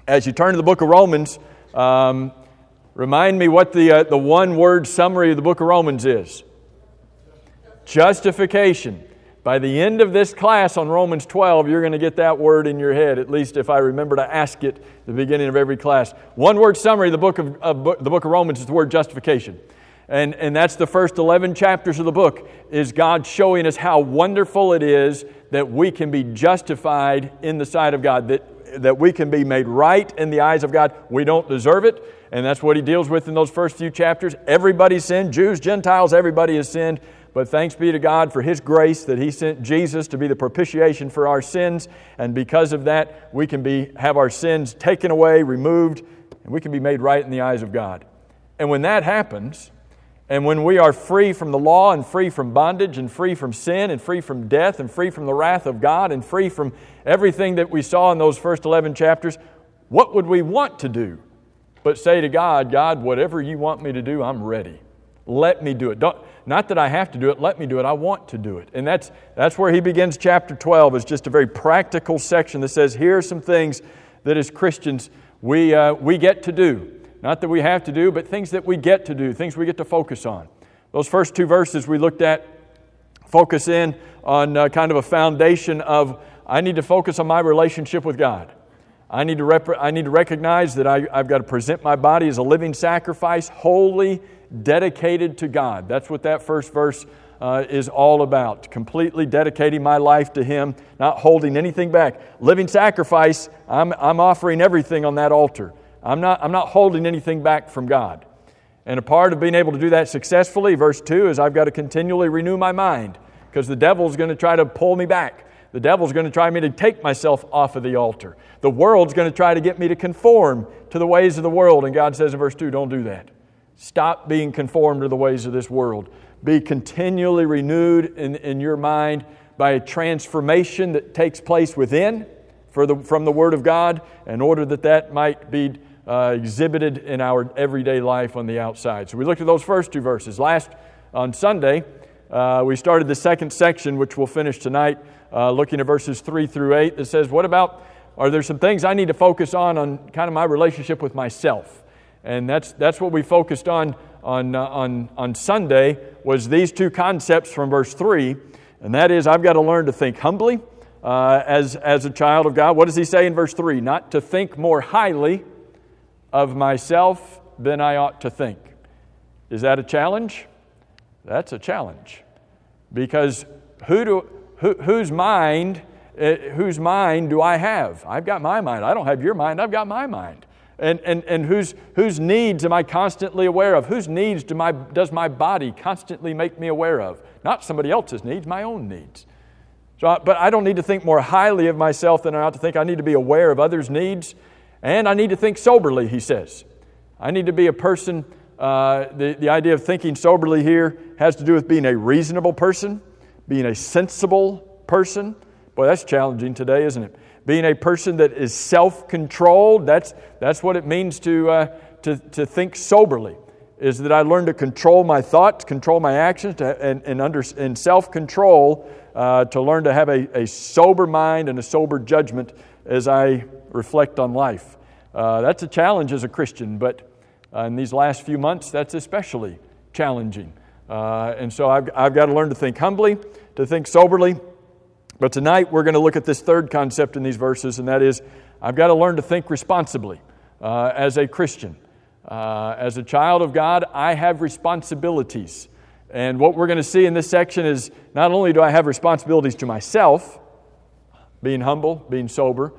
as you turn to the book of Romans, remind me what the one-word summary of the book of Romans is. Justification. By the end of this class on Romans 12, you're going to get that word in your head, at least if I remember to ask it at the beginning of every class. One-word summary of the book of Romans is the word justification. And that's the first 11 chapters of the book, is God showing us how wonderful it is that we can be justified in the sight of God, that we can be made right in the eyes of God. We don't deserve it, and that's what He deals with in those first few chapters. Everybody sinned, Jews, Gentiles, everybody has sinned. But thanks be to God for His grace that He sent Jesus to be the propitiation for our sins. And because of that, we can have our sins taken away, removed, and we can be made right in the eyes of God. And when that happens, and when we are free from the law and free from bondage and free from sin and free from death and free from the wrath of God and free from everything that we saw in those first 11 chapters, what would we want to do but say to God, God, whatever You want me to do, I'm ready. Let me do it. Not that I have to do it, let me do it. I want to do it. And that's where he begins chapter 12. It's just a very practical section that says, here are some things that as Christians we get to do. Not that we have to do, but things that we get to do, things we get to focus on. Those first two verses we looked at focus in on kind of a foundation of, I need to focus on my relationship with God. I need to recognize that I've got to present my body as a living sacrifice, holy, dedicated to God. That's what that first verse is all about. Completely dedicating my life to Him, not holding anything back. Living sacrifice, I'm offering everything on that altar. I'm not holding anything back from God. And a part of being able to do that successfully, verse 2, is I've got to continually renew my mind, because the devil's going to try to pull me back. The devil's going to try me to take myself off of the altar. The world's going to try to get me to conform to the ways of the world. And God says in verse 2, don't do that. Stop being conformed to the ways of this world. Be continually renewed in your mind by a transformation that takes place within from the Word of God, in order that might be exhibited in our everyday life on the outside. So we looked at those first two verses. On Sunday, we started the second section, which we'll finish tonight, looking at verses 3 through 8, that says, are there some things I need to focus on kind of my relationship with myself? And that's what we focused on Sunday, was these two concepts from verse 3, and that is, I've got to learn to think humbly as a child of God. What does he say in verse 3? Not to think more highly of myself than I ought to think. Is that a challenge? That's a challenge. Because whose mind do I have? I've got my mind. I don't have your mind. I've got my mind. And whose needs am I constantly aware of? Whose needs does my body constantly make me aware of? Not somebody else's needs, my own needs. But I don't need to think more highly of myself than I ought to think. I need to be aware of others' needs, and I need to think soberly, he says. I need to be a person, the idea of thinking soberly here has to do with being a reasonable person, being a sensible person. Boy, that's challenging today, isn't it? Being a person that is self-controlled, that's what it means to think soberly, is that I learn to control my thoughts, control my actions, and self-control, to learn to have a sober mind and a sober judgment as I reflect on life. That's a challenge as a Christian, but in these last few months, that's especially challenging. And so I've got to learn to think humbly, to think soberly. But tonight we're going to look at this third concept in these verses, and that is, I've got to learn to think responsibly as a Christian. As a child of God, I have responsibilities. And what we're going to see in this section is, not only do I have responsibilities to myself, being humble, being sober,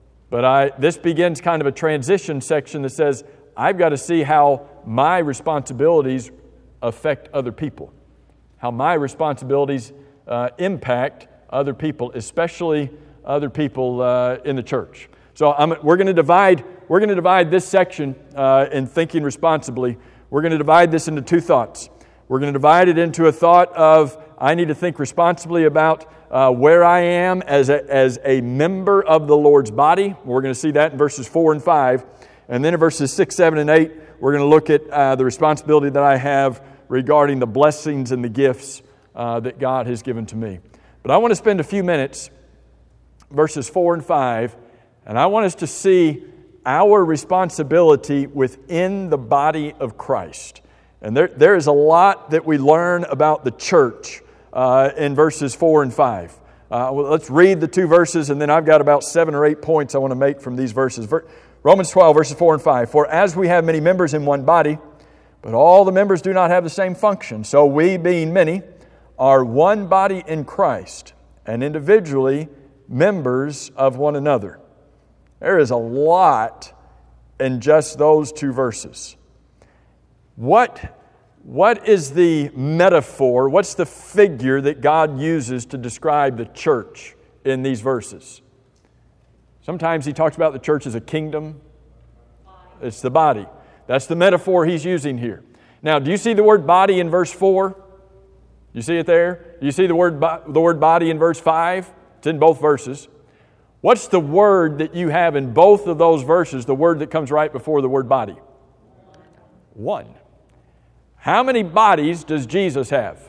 but this begins kind of a transition section that says, I've got to see how my responsibilities affect other people, how my responsibilities impact other people, especially other people in the church. So we're going to divide this section in thinking responsibly. We're going to divide this into two thoughts. We're going to divide it into a thought of, I need to think responsibly about where I am as a member of the Lord's body. We're going to see that in verses 4 and 5. And then in verses 6, 7, and 8, we're going to look at the responsibility that I have regarding the blessings and the gifts that God has given to me. But I want to spend a few minutes, verses 4 and 5, and I want us to see our responsibility within the body of Christ. And there is a lot that we learn about the church in verses 4 and 5. Let's read the two verses, and then I've got about 7 or 8 points I want to make from these verses. Romans 12, verses 4 and 5. For as we have many members in one body, but all the members do not have the same function, so we, being many, are one body in Christ, and individually members of one another. There is a lot in just those two verses. What is the metaphor, what's the figure that God uses to describe the church in these verses? Sometimes He talks about the church as a kingdom. It's the body. That's the metaphor He's using here. Now, do you see the word body in verse 4? You see it there? Do you see the word body in verse 5? It's in both verses. What's the word that you have in both of those verses, the word that comes right before the word body? One. How many bodies does Jesus have?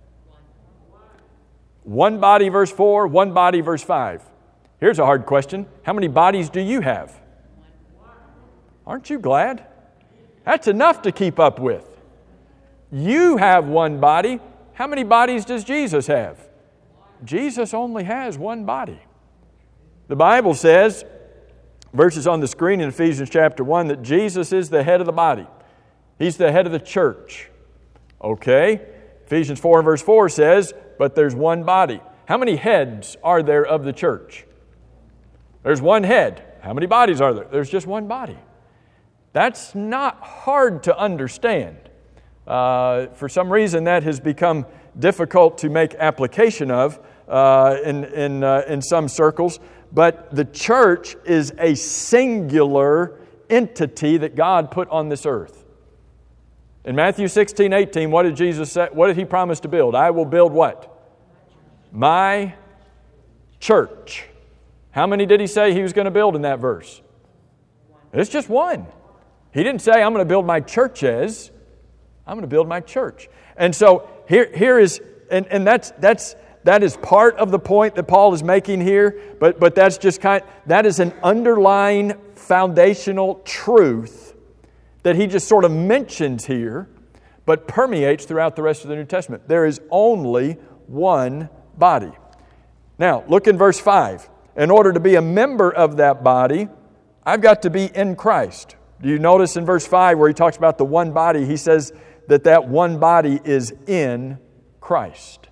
One body, verse 4, one body, verse 5. Here's a hard question. How many bodies do you have? Aren't you glad? That's enough to keep up with. You have one body. How many bodies does Jesus have? Jesus only has one body. The Bible says, verses on the screen in Ephesians chapter 1, that Jesus is the head of the body. He's the head of the church. Okay. Ephesians 4 and verse 4 says, but there's one body. How many heads are there of the church? There's one head. How many bodies are there? There's just one body. That's not hard to understand. For some reason, that has become difficult to make application of in some circles. But the church is a singular entity that God put on this earth. In Matthew 16:18, what did Jesus say? What did He promise to build? I will build what? My church. How many did He say He was going to build in that verse? It's just one. He didn't say, I'm going to build my churches. I'm going to build my church. And so here is, and that is part of the point that Paul is making here, but that's just that is an underlying foundational truth that he just sort of mentions here, but permeates throughout the rest of the New Testament. There is only one body. Now, look in verse 5. In order to be a member of that body, I've got to be in Christ. Do you notice in verse 5 where he talks about the one body, he says that one body is in Christ.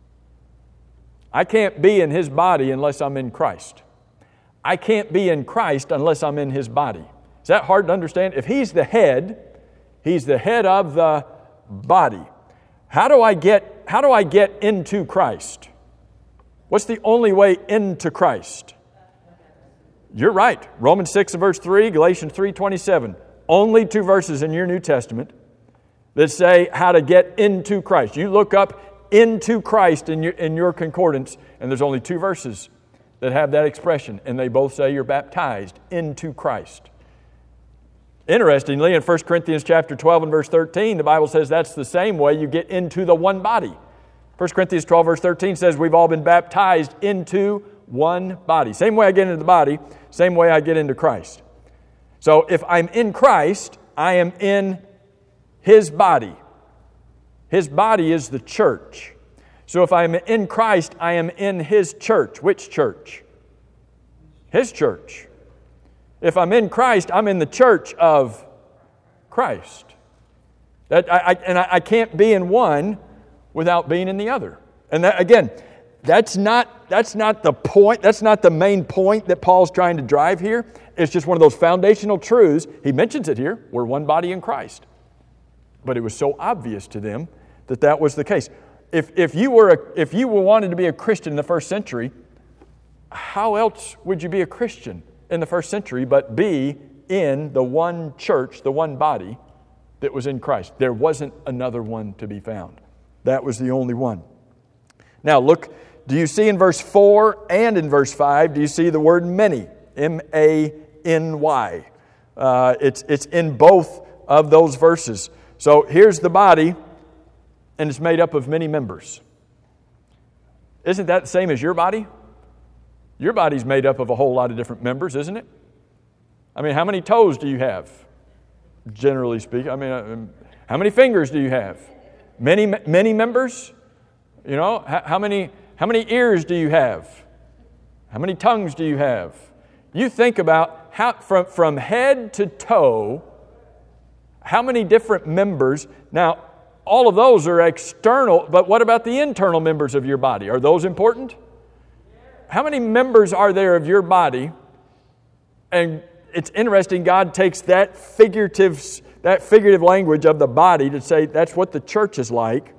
I can't be in His body unless I'm in Christ. I can't be in Christ unless I'm in His body. Is that hard to understand? If He's the head of the body. How do I get into Christ? What's the only way into Christ? You're right. Romans 6 and verse 3, Galatians 3:27. Only two verses in your New Testament that say how to get into Christ. You look up into Christ in your concordance, and there's only two verses that have that expression, and they both say you're baptized into Christ. Interestingly, in 1 Corinthians chapter 12 and verse 13, the Bible says that's the same way you get into the one body. 1 Corinthians 12 verse 13 says we've all been baptized into one body. Same way I get into the body, same way I get into Christ. So if I'm in Christ, I am in His body. His body is the church. So if I'm in Christ, I am in His church. Which church? His church. If I'm in Christ, I'm in the church of Christ. I can't be in one without being in the other. And that, again, that's not the point. That's not the main point that Paul's trying to drive here. It's just one of those foundational truths. He mentions it here. We're one body in Christ. But it was so obvious to them that was the case. If you wanted to be a Christian in the first century, how else would you be a Christian in the first century but be in the one church, the one body that was in Christ? There wasn't another one to be found. That was the only one. Now look, do you see in verse 4 and in verse 5, do you see the word many? M-A-N-Y. It's in both of those verses. So here's the body, and it's made up of many members. Isn't that the same as your body? Your body's made up of a whole lot of different members, isn't it? I mean, how many toes do you have? Generally speaking. I mean, how many fingers do you have? Many members? You know, how many ears do you have? How many tongues do you have? You think about how from head to toe, how many different members. Now, all of those are external, but what about the internal members of your body? Are those important? How many members are there of your body? And it's interesting, God takes that figurative language of the body to say that's what the church is like.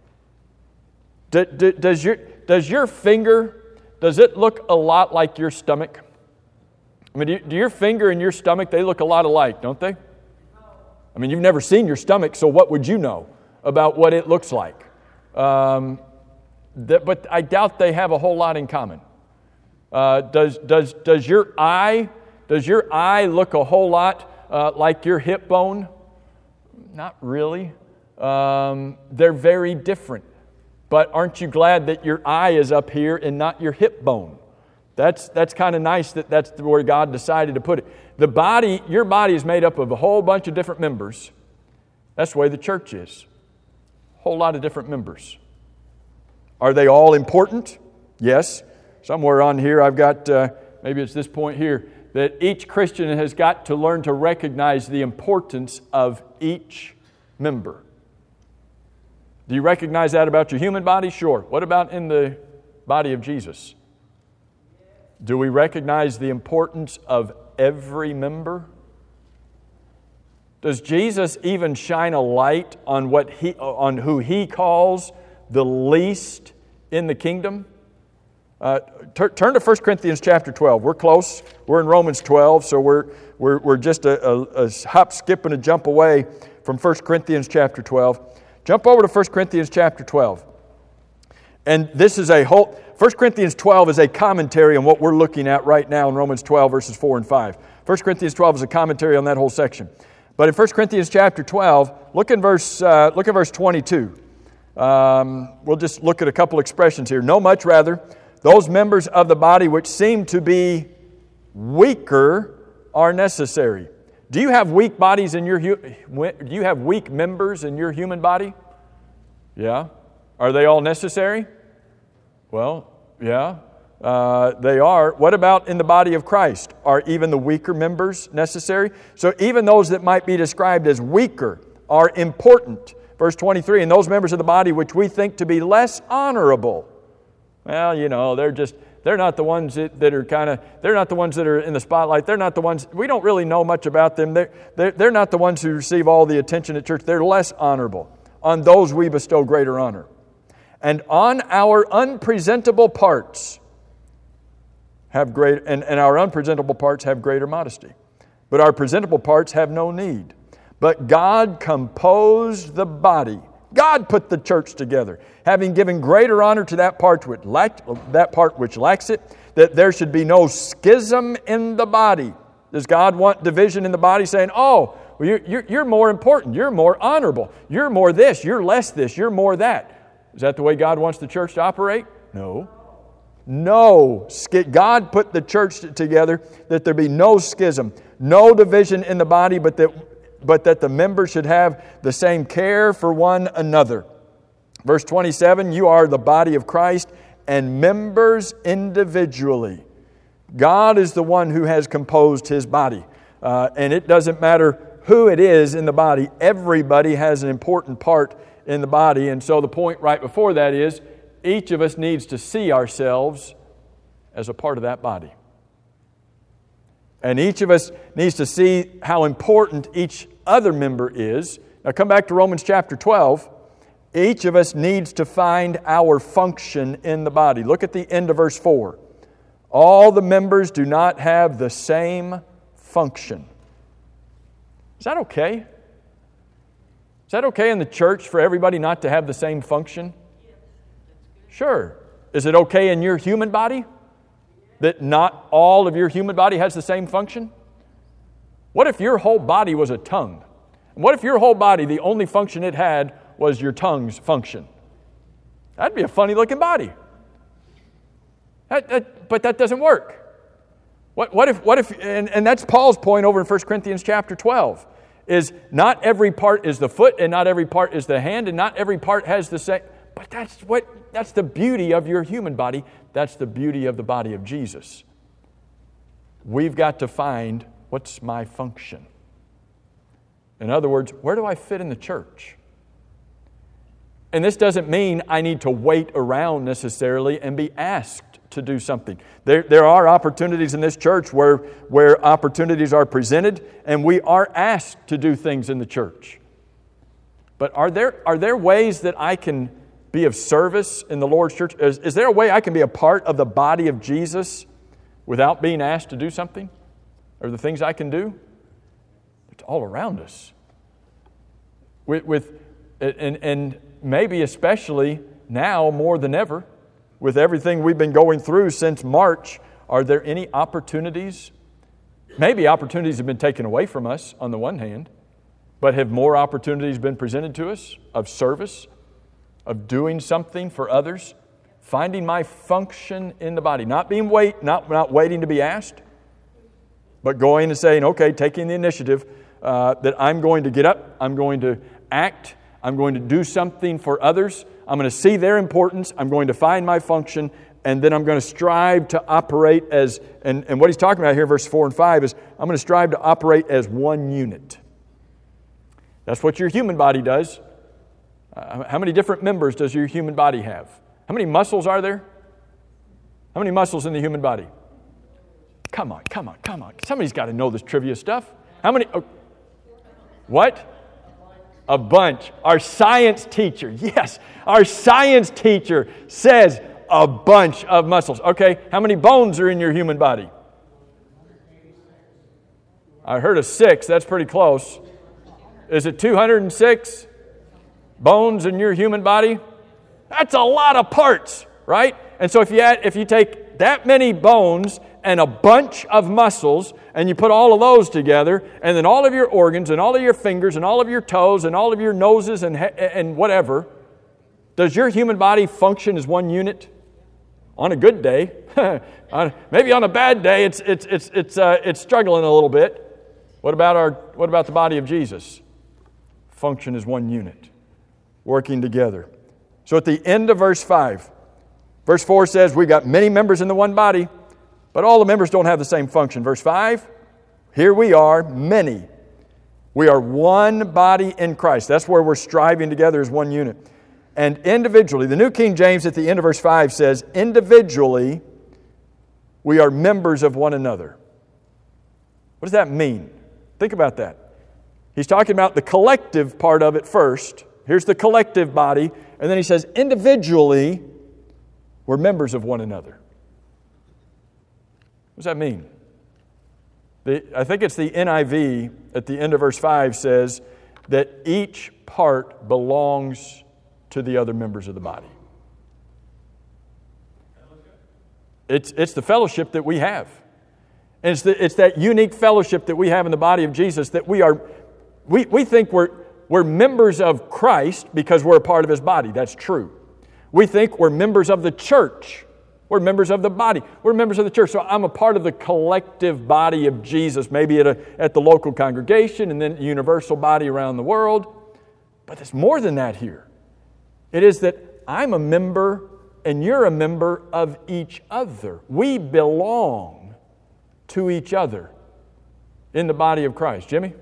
Does your finger, does it look a lot like your stomach? I mean, do your finger and your stomach, they look a lot alike, don't they? I mean, you've never seen your stomach, so what would you know about what it looks like? But I doubt they have a whole lot in common. Does your eye look a whole lot like your hip bone? Not really. They're very different. But aren't you glad that your eye is up here and not your hip bone? That's kind of nice that that's where God decided to put it. Your body is made up of a whole bunch of different members. That's the way the church is. A whole lot of different members. Are they all important? Yes. Somewhere on here I've got, maybe it's this point here, that each Christian has got to learn to recognize the importance of each member. Do you recognize that about your human body? Sure. What about in the body of Jesus? Do we recognize the importance of every member? Does Jesus even shine a light on who He calls the least in the kingdom? Turn to 1 Corinthians chapter 12. We're close. We're in Romans 12, so we're just a hop, skip, and a jump away from 1 Corinthians chapter 12. Jump over to 1 Corinthians chapter 12. And this is 1 Corinthians 12 is a commentary on what we're looking at right now in Romans 12, verses 4 and 5. 1 Corinthians 12 is a commentary on that whole section. But in 1 Corinthians chapter 12, look at verse 22. We'll just look at a couple expressions here. No, much rather, those members of the body which seem to be weaker are necessary. Do you have weak bodies in do you have weak members in your human body? Yeah. Are they all necessary? Well, yeah, they are. What about in the body of Christ? Are even the weaker members necessary? So even those that might be described as weaker are important. Verse 23, and those members of the body which we think to be less honorable. Well, you know, they're not the ones that are they're not the ones that are in the spotlight. They're not the ones, we don't really know much about them. They're not the ones who receive all the attention at church. They're less honorable. On those we bestow greater honor. And on our unpresentable parts have our unpresentable parts have greater modesty. But our presentable parts have no need. But God composed the body. God put the church together, having given greater honor to that part which lacks it, that there should be no schism in the body. Does God want division in the body, saying, oh, well, you're more important, you're more honorable, you're more this, you're less this, you're more that? Is that the way God wants the church to operate? No. No. God put the church together that there be no schism, no division in the body, but that the members should have the same care for one another. Verse 27, you are the body of Christ and members individually. God is the one who has composed His body. And it doesn't matter who it is in the body. Everybody has an important part in the body. And so the point right before that is each of us needs to see ourselves as a part of that body. And each of us needs to see how important each other member is. Now come back to Romans chapter 12. Each of us needs to find our function in the body. Look at the end of verse 4. All the members do not have the same function. Is that okay? Is that okay in the church for everybody not to have the same function? Sure. Is it okay in your human body that not all of your human body has the same function? What if your whole body was a tongue? And what if your whole body, the only function it had was your tongue's function? That'd be a funny looking body. But that doesn't work. What if, and that's Paul's point over in 1 Corinthians chapter 12, is not every part is the foot and not every part is the hand and not every part has the same, but that's the beauty of your human body. That's the beauty of the body of Jesus. We've got to find, what's my function? In other words, where do I fit in the church? And this doesn't mean I need to wait around necessarily and be asked to do something. There are opportunities in this church where opportunities are presented and we are asked to do things in the church. But are there ways that I can be of service in the Lord's church? Is there a way I can be a part of the body of Jesus without being asked to do something? Or the things I can do? It's all around us. And maybe especially now more than ever, with everything we've been going through since March, are there any opportunities? Maybe opportunities have been taken away from us on the one hand, but have more opportunities been presented to us of service, of doing something for others, finding my function in the body, not waiting to be asked, but going and saying, okay, taking the initiative that I'm going to get up, I'm going to act, I'm going to do something for others. I'm going to see their importance. I'm going to find my function. And then I'm going to strive to operate as, and what he's talking about here in verse 4 and 5 is, I'm going to strive to operate as one unit. That's what your human body does. How many different members does your human body have? How many muscles are there? How many muscles in the human body? Come on. Somebody's got to know this trivia stuff. How many? Oh, what? A bunch. Our science teacher, yes, our science teacher says a bunch of muscles. Okay, how many bones are in your human body? I heard of 6. That's pretty close. Is it 206 bones in your human body? That's a lot of parts, right? And so if you take that many bones and a bunch of muscles, and you put all of those together, and then all of your organs, and all of your fingers, and all of your toes, and all of your noses, and whatever, does your human body function as one unit? On a good day, maybe on a bad day, it's struggling a little bit. What about the body of Jesus? Function as one unit, working together. So at the end of verse 5, verse 4 says we've got many members in the one body, but all the members don't have the same function. Verse 5, here we are, many. We are one body in Christ. That's where we're striving together as one unit. And individually, the New King James at the end of verse 5 says, individually, we are members of one another. What does that mean? Think about that. He's talking about the collective part of it first. Here's the collective body. And then he says, individually, we're members of one another. What does that mean? I think it's the NIV at the end of verse 5 says that each part belongs to the other members of the body. It's the fellowship that we have. And it's that unique fellowship that we have in the body of Jesus that we think we're members of Christ because we're a part of His body. That's true. We think we're members of the church. We're members of the body. We're members of the church. So I'm a part of the collective body of Jesus, maybe at the local congregation and then the universal body around the world. But there's more than that here. It is that I'm a member and you're a member of each other. We belong to each other in the body of Christ. Jimmy?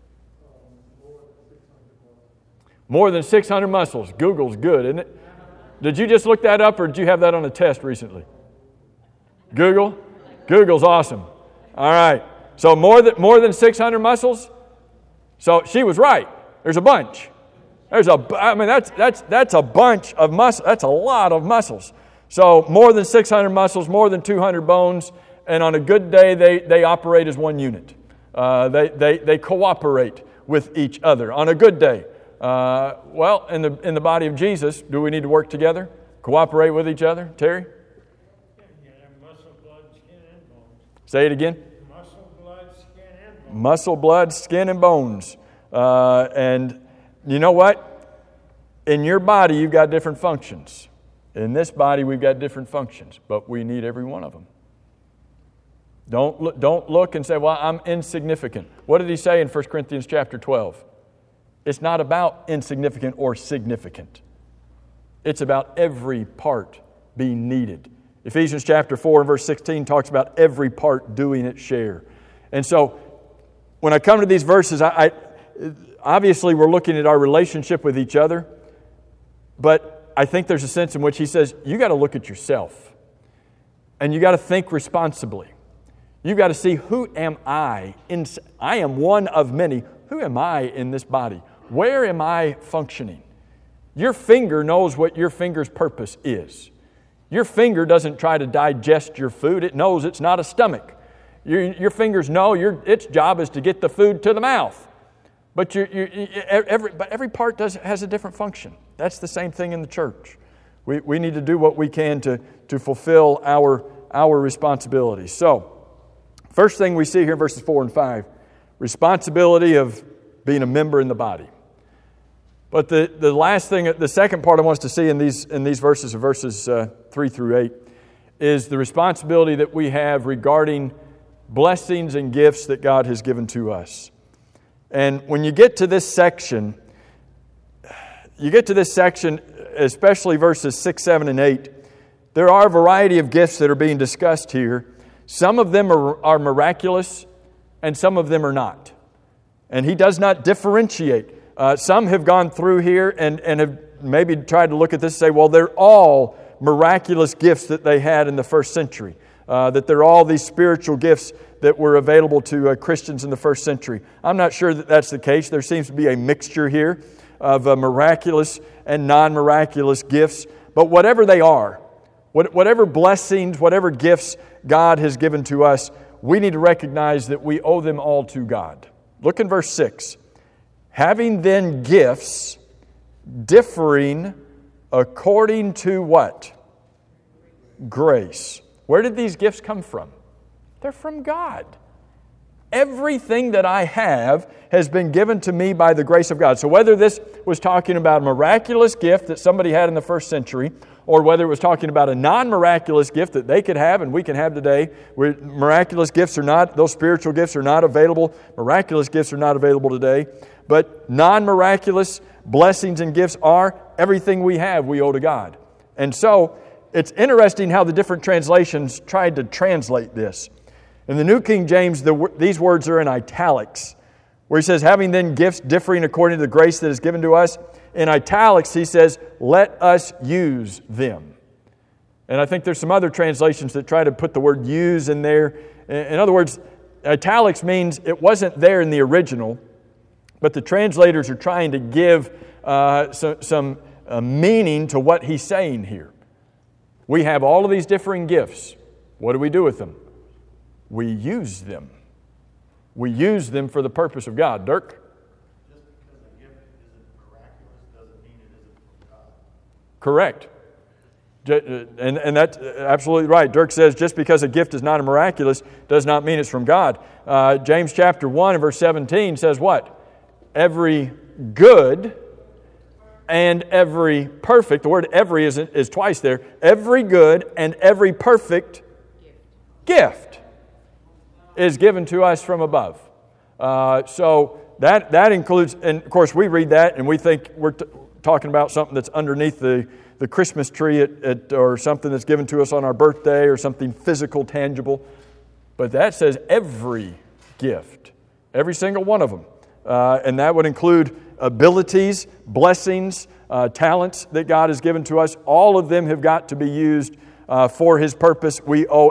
More than 600 muscles. Google's good, isn't it? Did you just look that up or did you have that on a test recently? Google? Google's awesome. All right. So more than 600 muscles? So she was right. There's a bunch. That's a bunch of muscles. That's a lot of muscles. So more than 600 muscles, more than 200 bones, and on a good day they operate as one unit. They cooperate with each other on a good day. In the body of Jesus, do we need to work together? Cooperate with each other? Terry? Muscle, blood, skin, and bones. Say it again. Muscle, blood, skin, and bones. Muscle, blood, skin, and bones. And you know what? In your body, you've got different functions. In this body, we've got different functions, but we need every one of them. Don't look and say, well, I'm insignificant. What did he say in 1 Corinthians chapter 12? It's not about insignificant or significant. It's about every part being needed. Ephesians chapter 4 and verse 16 talks about every part doing its share. And so when I come to these verses, I obviously we're looking at our relationship with each other, but I think there's a sense in which he says, you got to look at yourself and you got to think responsibly. You got to see, who am I? I am one of many. Who am I in this body? Where am I functioning? Your finger knows what your finger's purpose is. Your finger doesn't try to digest your food. It knows it's not a stomach. Your fingers know its job is to get the food to the mouth. But every part has a different function. That's the same thing in the church. We need to do what we can to fulfill our responsibilities. So, first thing we see here in verses 4 and 5, responsibility of being a member in the body. But the last thing, the second part I want us to see in these verses, verses 3 through 8, is the responsibility that we have regarding blessings and gifts that God has given to us. And when you get to this section, especially verses 6, 7, and 8, there are a variety of gifts that are being discussed here. Some of them are miraculous, and some of them are not. And he does not differentiate. Some have gone through here and have maybe tried to look at this and say, well, they're all miraculous gifts that they had in the first century. That they're all these spiritual gifts that were available to Christians in the first century. I'm not sure that that's the case. There seems to be a mixture here of miraculous and non-miraculous gifts. But whatever they are, whatever blessings, whatever gifts God has given to us, we need to recognize that we owe them all to God. Look in verse 6. Having then gifts differing according to what? Grace. Where did these gifts come from? They're from God. Everything that I have has been given to me by the grace of God. So whether this was talking about a miraculous gift that somebody had in the first century, or whether it was talking about a non-miraculous gift that they could have and we can have today, where miraculous gifts are not, those spiritual gifts are not available, miraculous gifts are not available today, but non-miraculous blessings and gifts are everything we have we owe to God. And so it's interesting how the different translations tried to translate this. In the New King James, these words are in italics, where he says, having then gifts differing according to the grace that is given to us. In italics, he says, let us use them. And I think there's some other translations that try to put the word use in there. In other words, italics means it wasn't there in the original, but the translators are trying to give some meaning to what he's saying here. We have all of these differing gifts. What do we do with them? We use them. We use them for the purpose of God. Dirk? Just because a gift isn't miraculous doesn't mean it isn't from God. Correct. And that's absolutely right. Dirk says just because a gift is not a miraculous does not mean it's from God. James chapter 1 and verse 17 says what? Every good and every perfect, the word every is twice there, every good and every perfect gift is given to us from above. So that includes, and of course we read that and we think we're talking about something that's underneath the Christmas tree or something that's given to us on our birthday or something physical, tangible. But that says every gift, every single one of them. And that would include abilities, blessings, talents that God has given to us. All of them have got to be used for His purpose. We owe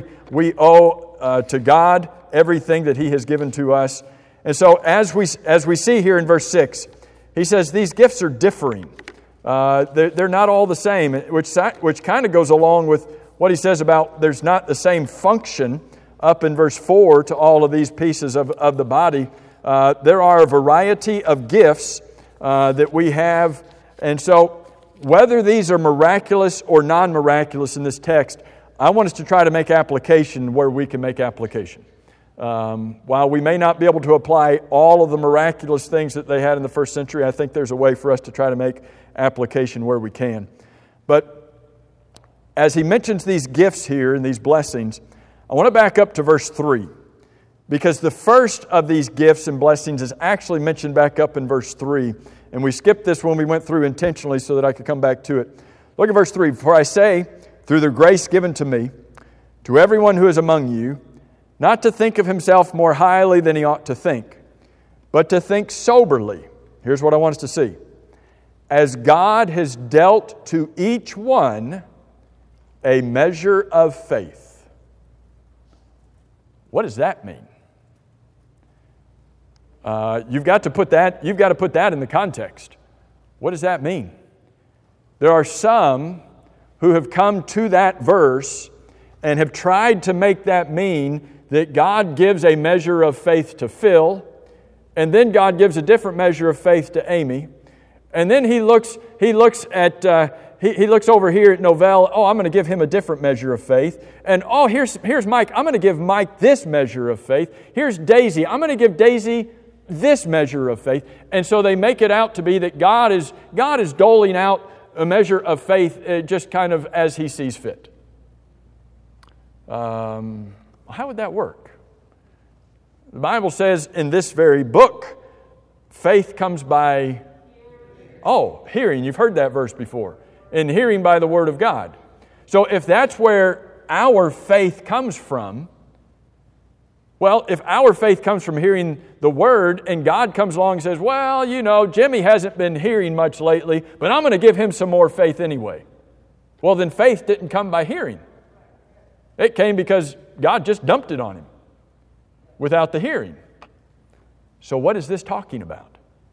to God everything that He has given to us. And so as we see here in verse 6, he says these gifts are differing. They're not all the same, which kind of goes along with what he says about there's not the same function up in verse 4 to all of these pieces of the body. There are a variety of gifts that we have. And so whether these are miraculous or non-miraculous in this text, I want us to try to make application where we can make application. While we may not be able to apply all of the miraculous things that they had in the first century, I think there's a way for us to try to make application where we can. But as he mentions these gifts here and these blessings, I want to back up to verse 3, because the first of these gifts and blessings is actually mentioned back up in verse 3, and we skipped this when we went through intentionally so that I could come back to it. Look at verse 3. For I say, through the grace given to me, to everyone who is among you, not to think of himself more highly than he ought to think, but to think soberly. Here's what I want us to see. As God has dealt to each one a measure of faith. What does that mean? You've got to put that in the context. What does that mean? There are some who have come to that verse and have tried to make that mean that God gives a measure of faith to Phil, and then God gives a different measure of faith to Amy, and then he looks over here at Novell. Oh, I'm going to give him a different measure of faith. And oh, here's Mike. I'm going to give Mike this measure of faith. Here's Daisy. I'm going to give Daisy this measure of faith. And so they make it out to be that God is doling out a measure of faith just kind of as He sees fit. How would that work? The Bible says in this very book, faith comes by hearing. You've heard that verse before. And hearing by the Word of God. So if that's where our faith comes from, well, if our faith comes from hearing the Word and God comes along and says, well, Jimmy hasn't been hearing much lately, but I'm going to give him some more faith anyway. Well, then faith didn't come by hearing. It came because God just dumped it on him without the hearing. So what is this talking about?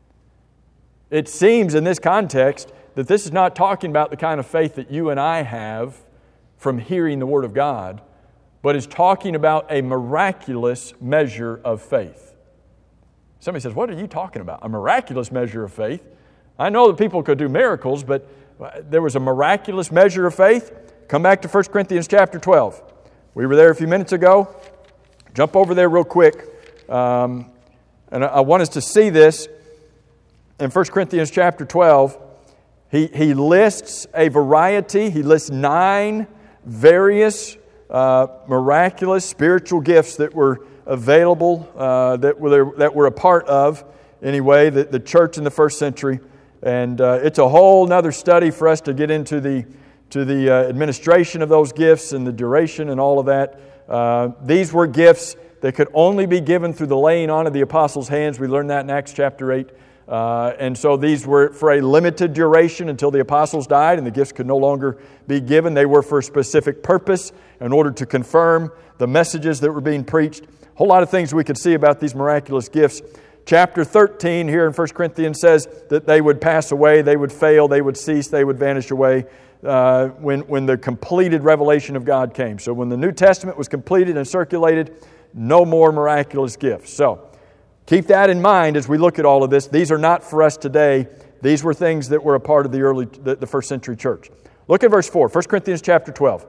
It seems in this context that this is not talking about the kind of faith that you and I have from hearing the Word of God, but is talking about a miraculous measure of faith. Somebody says, what are you talking about? A miraculous measure of faith? I know that people could do miracles, but there was a miraculous measure of faith. Come back to 1 Corinthians chapter 12. We were there a few minutes ago. Jump over there real quick. And I want us to see this. In 1 Corinthians chapter 12, he lists a variety. He lists 9 various miraculous spiritual gifts that were available, that were a part of, anyway, the church in the first century. And it's a whole other study for us to get into the administration of those gifts and the duration and all of that. These were gifts that could only be given through the laying on of the apostles' hands. We learned that in Acts chapter 8. And so these were for a limited duration until the apostles died and the gifts could no longer be given. They were for a specific purpose in order to confirm the messages that were being preached. A whole lot of things we could see about these miraculous gifts. Chapter 13 here in 1 Corinthians says that they would pass away, they would fail, they would cease, they would vanish away when the completed revelation of God came. So when the New Testament was completed and circulated, no more miraculous gifts. So keep that in mind as we look at all of this. These are not for us today. These were things that were a part of the first century church. Look at verse 4, 1 Corinthians chapter 12.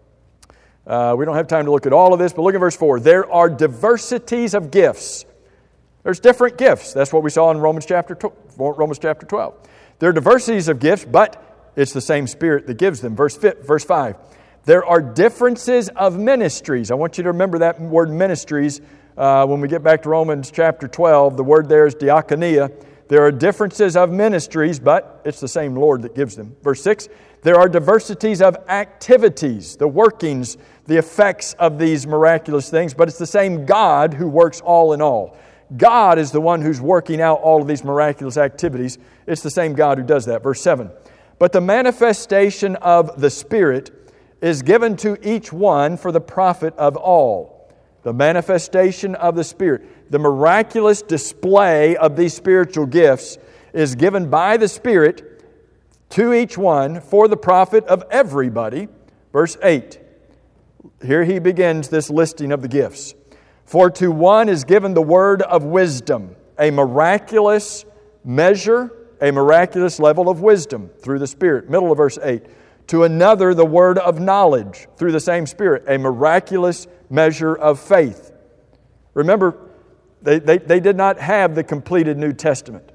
We don't have time to look at all of this, but look at verse 4. There are diversities of gifts. There's different gifts. That's what we saw in Romans chapter 12. There are diversities of gifts, but it's the same Spirit that gives them. Verse 5. There are differences of ministries. I want you to remember that word ministries. When we get back to Romans chapter 12, the word there is diakonia. There are differences of ministries, but it's the same Lord that gives them. Verse 6, there are diversities of activities, the workings, the effects of these miraculous things, but it's the same God who works all in all. God is the one who's working out all of these miraculous activities. It's the same God who does that. Verse 7, but the manifestation of the Spirit is given to each one for the profit of all. The manifestation of the Spirit, the miraculous display of these spiritual gifts is given by the Spirit to each one for the profit of everybody. Verse 8. Here he begins this listing of the gifts. For to one is given the word of wisdom, a miraculous measure, a miraculous level of wisdom through the Spirit. Middle of verse 8. To another the word of knowledge through the same Spirit, a miraculous measure of faith. Remember, they did not have the completed New Testament.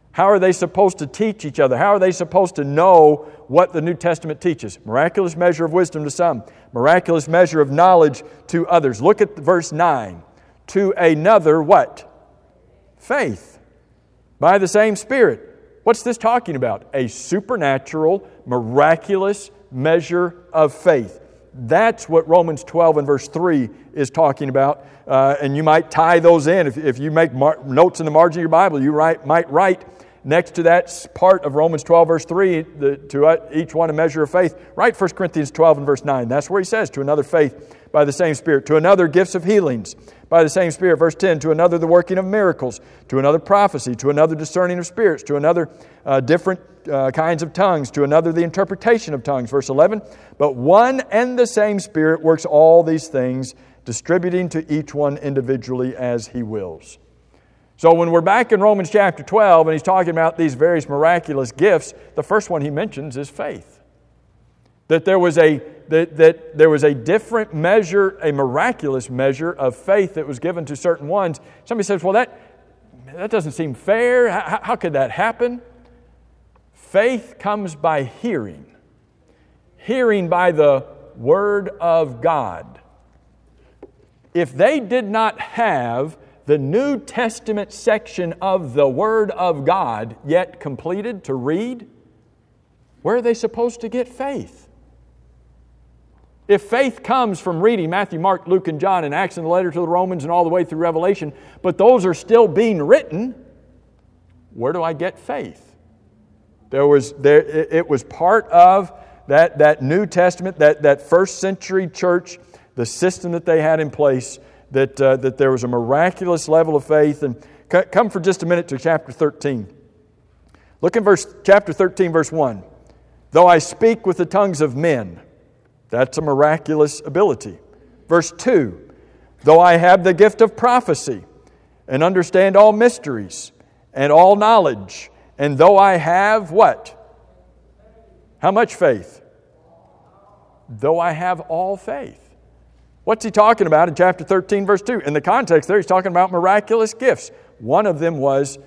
How are they supposed to teach each other? How are they supposed to know what the New Testament teaches? Miraculous measure of wisdom to some, miraculous measure of knowledge to others. Look at verse 9. To another what? Faith. By the same Spirit. What's this talking about? A supernatural, miraculous measure of faith. That's what Romans 12 and verse 3 is talking about. And you might tie those in. If you make notes in the margin of your Bible, you might write next to that part of Romans 12 verse 3, to each one a measure of faith. Write 1 Corinthians 12 and verse 9. That's where he says, to another faith by the same Spirit. To another gifts of healings by the same Spirit. Verse 10, to another the working of miracles. To another prophecy. To another discerning of spirits. To another different kinds of tongues. To another the interpretation of tongues. Verse 11, but one and the same Spirit works all these things, distributing to each one individually as He wills. So when we're back in Romans chapter 12 and he's talking about these various miraculous gifts, the first one he mentions is faith. That there was a different measure, a miraculous measure of faith that was given to certain ones. Somebody says, well, that doesn't seem fair. How could that happen? Faith comes by hearing. Hearing by the Word of God. If they did not have the New Testament section of the Word of God yet completed to read, where are they supposed to get faith? If faith comes from reading Matthew, Mark, Luke, and John, and Acts and the letter to the Romans and all the way through Revelation, but those are still being written, where do I get faith? It was part of that New Testament, that first century church, the system that they had in place, that there was a miraculous level of faith. And come for just a minute to chapter 13. Look in chapter 13, verse 1. Though I speak with the tongues of men, that's a miraculous ability. Verse 2. Though I have the gift of prophecy, and understand all mysteries, and all knowledge, and though I have what? How much faith? Though I have all faith. What's he talking about in chapter 13, verse 2? In the context there, he's talking about miraculous gifts. One of them was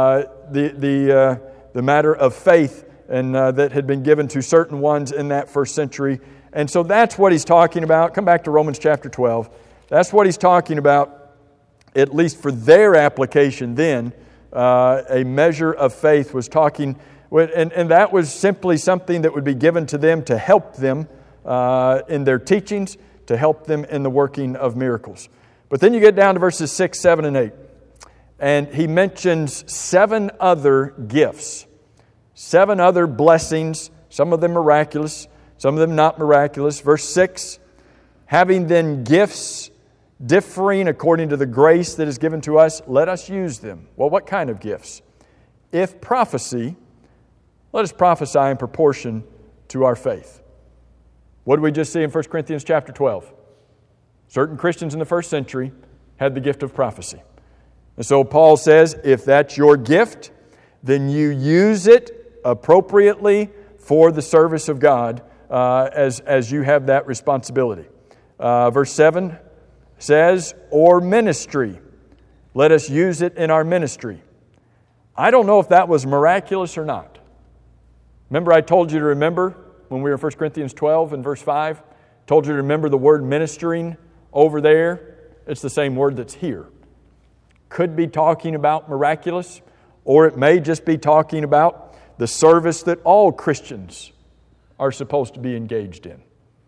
the matter of faith and that had been given to certain ones in that first century. And so that's what he's talking about. Come back to Romans chapter 12. That's what he's talking about, at least for their application then. A measure of faith was talking, and that was simply something that would be given to them to help them in their teachings, to help them in the working of miracles. But then you get down to verses 6, 7, and 8. And he mentions 7 other gifts. 7 other blessings, some of them miraculous, some of them not miraculous. Verse 6, having then gifts differing according to the grace that is given to us, let us use them. Well, what kind of gifts? If prophecy, let us prophesy in proportion to our faith. What did we just see in 1 Corinthians chapter 12? Certain Christians in the first century had the gift of prophecy. And so Paul says, if that's your gift, then you use it appropriately for the service of God as you have that responsibility. Verse 7 says, or ministry. Let us use it in our ministry. I don't know if that was miraculous or not. Remember I told you to remember when we were in 1 Corinthians 12 and verse 5, told you to remember the word ministering over there. It's the same word that's here. Could be talking about miraculous, or it may just be talking about the service that all Christians are supposed to be engaged in.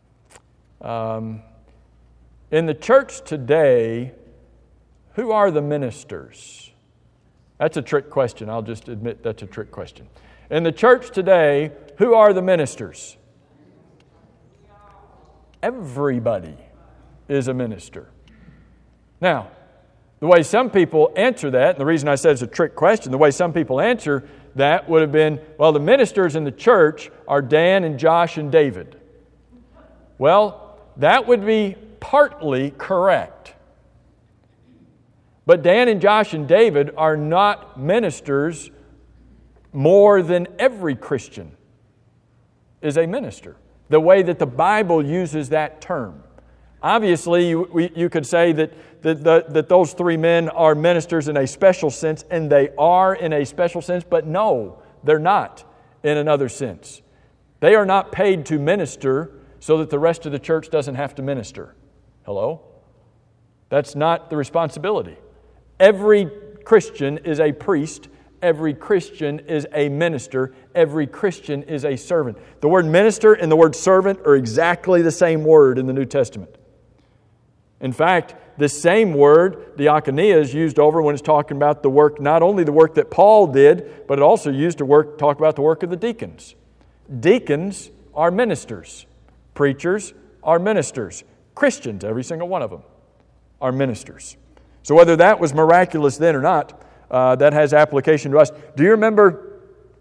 In the church today, who are the ministers? That's a trick question. I'll just admit that's a trick question. In the church today, who are the ministers? Everybody is a minister. Now, the way some people answer that, and the reason I said it's a trick question, the way some people answer that would have been, well, the ministers in the church are Dan and Josh and David. Well, that would be partly correct. But Dan and Josh and David are not ministers more than every Christian is a minister. The way that the Bible uses that term. Obviously, you could say that those three men are ministers in a special sense, and they are in a special sense, but no, they're not in another sense. They are not paid to minister so that the rest of the church doesn't have to minister. Hello? That's not the responsibility. Every Christian is a priest. Every Christian is a minister. Every Christian is a servant. The word minister and the word servant are exactly the same word in the New Testament. In fact, this same word, diakonia, is used over when it's talking about the work, not only the work that Paul did, but it also used to talk about the work of the deacons. Deacons are ministers. Preachers are ministers. Christians, every single one of them, are ministers. So whether that was miraculous then or not, that has application to us. Do you remember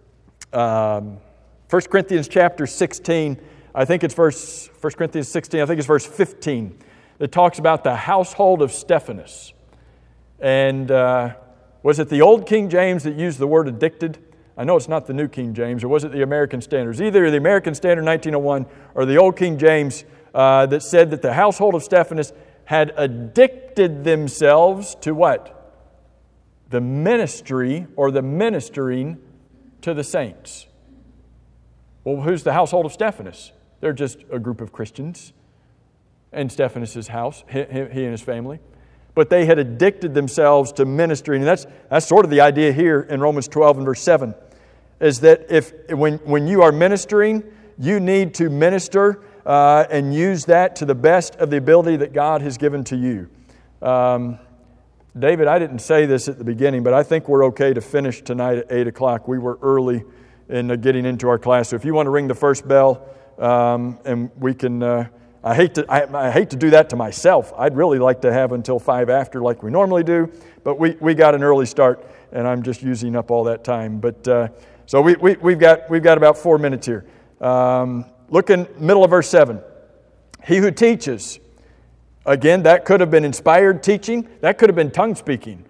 1 Corinthians chapter 16? I think it's 1 Corinthians 16, I think it's verse 15. That talks about the household of Stephanas. And was it the old King James that used the word addicted? I know it's not the New King James, or was it the American Standard? Either the American Standard 1901 or the old King James that said that the household of Stephanas had addicted themselves to what? The ministry or the ministering to the saints. Well, who's the household of Stephanas? They're just a group of Christians in Stephanas' house, he and his family. But they had addicted themselves to ministering. And that's sort of the idea here in Romans 12 and verse 7, is that when you are ministering, you need to minister and use that to the best of the ability that God has given to you. David, I didn't say this at the beginning, but I think we're okay to finish tonight at 8 o'clock. We were early in getting into our class. So if you want to ring the first bell, and we can... I hate to do that to myself. I'd really like to have until 5 after like we normally do, but we got an early start, and I'm just using up all that time. But so we've got about 4 minutes here. Look in middle of verse 7. He who teaches, again, that could have been inspired teaching. That could have been tongue speaking,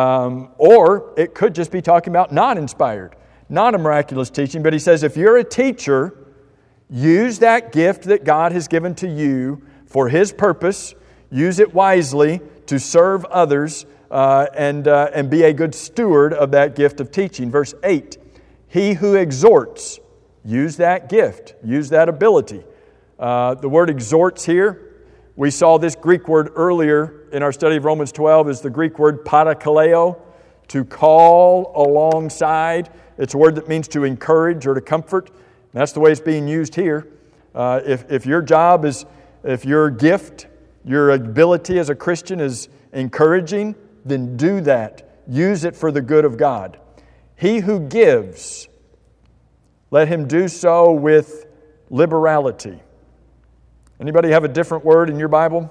or it could just be talking about non-inspired, not a miraculous teaching. But he says, if you're a teacher, use that gift that God has given to you for His purpose. Use it wisely to serve others and be a good steward of that gift of teaching. Verse 8, he who exhorts, use that gift, use that ability. The word exhorts here, we saw this Greek word earlier in our study of Romans 12, is the Greek word parakaleo, to call alongside. It's a word that means to encourage or to comfort. And that's the way it's being used here. If your job is, if your gift, your ability as a Christian is encouraging, then do that. Use it for the good of God. He who gives, let him do so with liberality. Anybody have a different word in your Bible?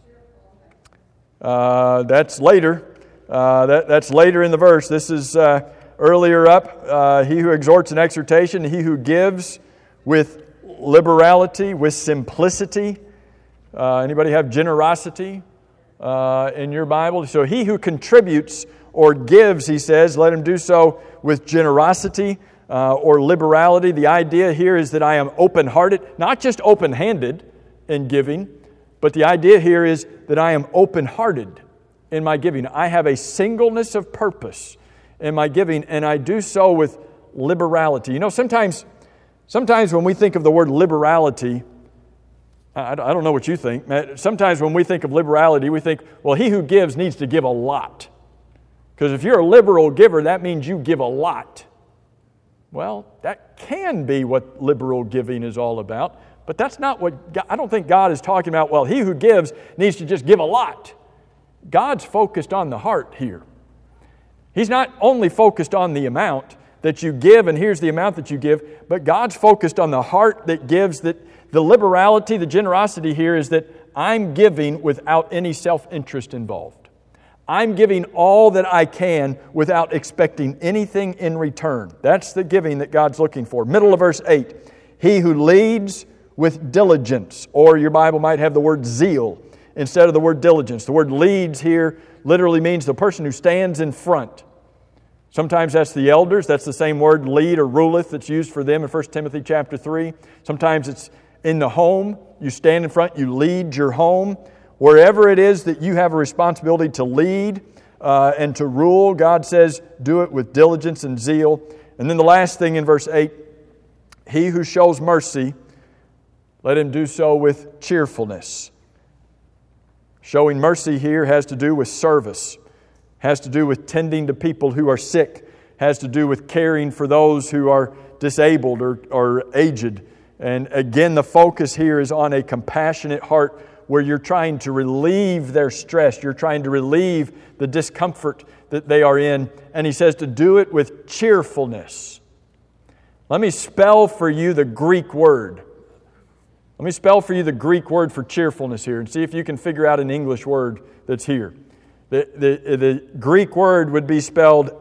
That's later. That's later in the verse. This is... earlier up, he who exhorts in exhortation, he who gives with liberality, with simplicity. Anybody have generosity in your Bible? So he who contributes or gives, he says, let him do so with generosity or liberality. The idea here is that I am open-hearted, not just open-handed in giving, but the idea here is that I am open-hearted in my giving. I have a singleness of purpose in my giving, and I do so with liberality. You know, sometimes when we think of the word liberality, I don't know what you think. Sometimes when we think of liberality, we think, well, he who gives needs to give a lot. Because if you're a liberal giver, that means you give a lot. Well, that can be what liberal giving is all about, but that's not what God, I don't think God is talking about, well, he who gives needs to just give a lot. God's focused on the heart here. He's not only focused on the amount that you give, and here's the amount that you give, but God's focused on the heart that gives. That the liberality, the generosity here is that I'm giving without any self-interest involved. I'm giving all that I can without expecting anything in return. That's the giving that God's looking for. Middle of verse 8, he who leads with diligence, or your Bible might have the word zeal instead of the word diligence. The word leads here literally means the person who stands in front. Sometimes that's the elders. That's the same word lead or ruleth that's used for them in 1 Timothy chapter 3. Sometimes In the home, you stand in front, you lead your home. Wherever it is that you have a responsibility to lead and to rule, God says, do it with diligence and zeal. And then the last thing in verse 8, he who shows mercy, let him do so with cheerfulness. Showing mercy here has to do with service, has to do with tending to people who are sick, has to do with caring for those who are disabled or aged. And again, the focus here is on a compassionate heart where you're trying to relieve their stress. You're trying to relieve the discomfort that they are in. And he says to do it with cheerfulness. Let me spell for you the Greek word. Let me spell for you the Greek word for cheerfulness here and see if you can figure out an English word that's here. The Greek word would be spelled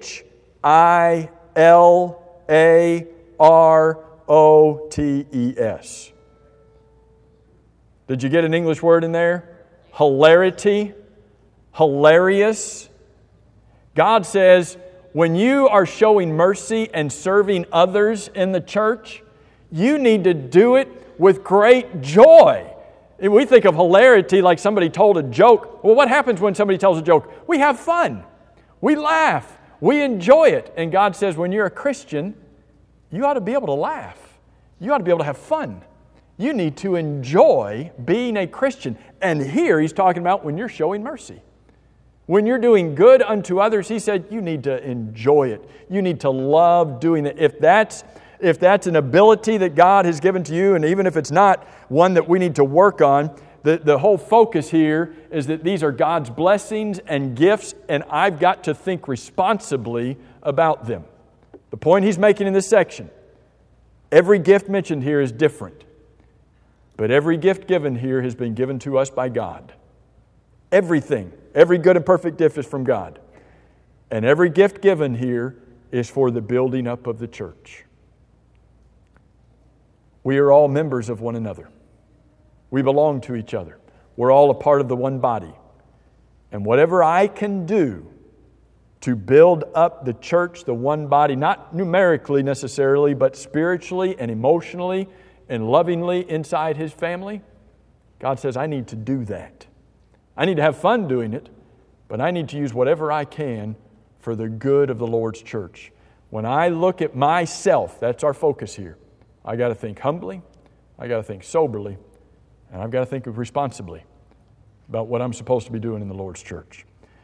Hilarotes. Did you get an English word in there? Hilarity, hilarious. God says, when you are showing mercy and serving others in the church, you need to do it with great joy. We think of hilarity like somebody told a joke. Well, what happens when somebody tells a joke? We have fun. We laugh. We enjoy it. And God says, when you're a Christian, you ought to be able to laugh. You ought to be able to have fun. You need to enjoy being a Christian. And here he's talking about when you're showing mercy. When you're doing good unto others, he said, you need to enjoy it. You need to love doing it. If that's an ability that God has given to you, and even if it's not one that we need to work on, the whole focus here is that these are God's blessings and gifts, and I've got to think responsibly about them. The point he's making in this section, every gift mentioned here is different. But every gift given here has been given to us by God. Everything, every good and perfect gift is from God. And every gift given here is for the building up of the church. We are all members of one another. We belong to each other. We're all a part of the one body. And whatever I can do to build up the church, the one body, not numerically necessarily, but spiritually and emotionally and lovingly inside His family, God says, I need to do that. I need to have fun doing it, but I need to use whatever I can for the good of the Lord's church. When I look at myself, that's our focus here. I got to think humbly, I got to think soberly, and I've got to think responsibly about what I'm supposed to be doing in the Lord's church.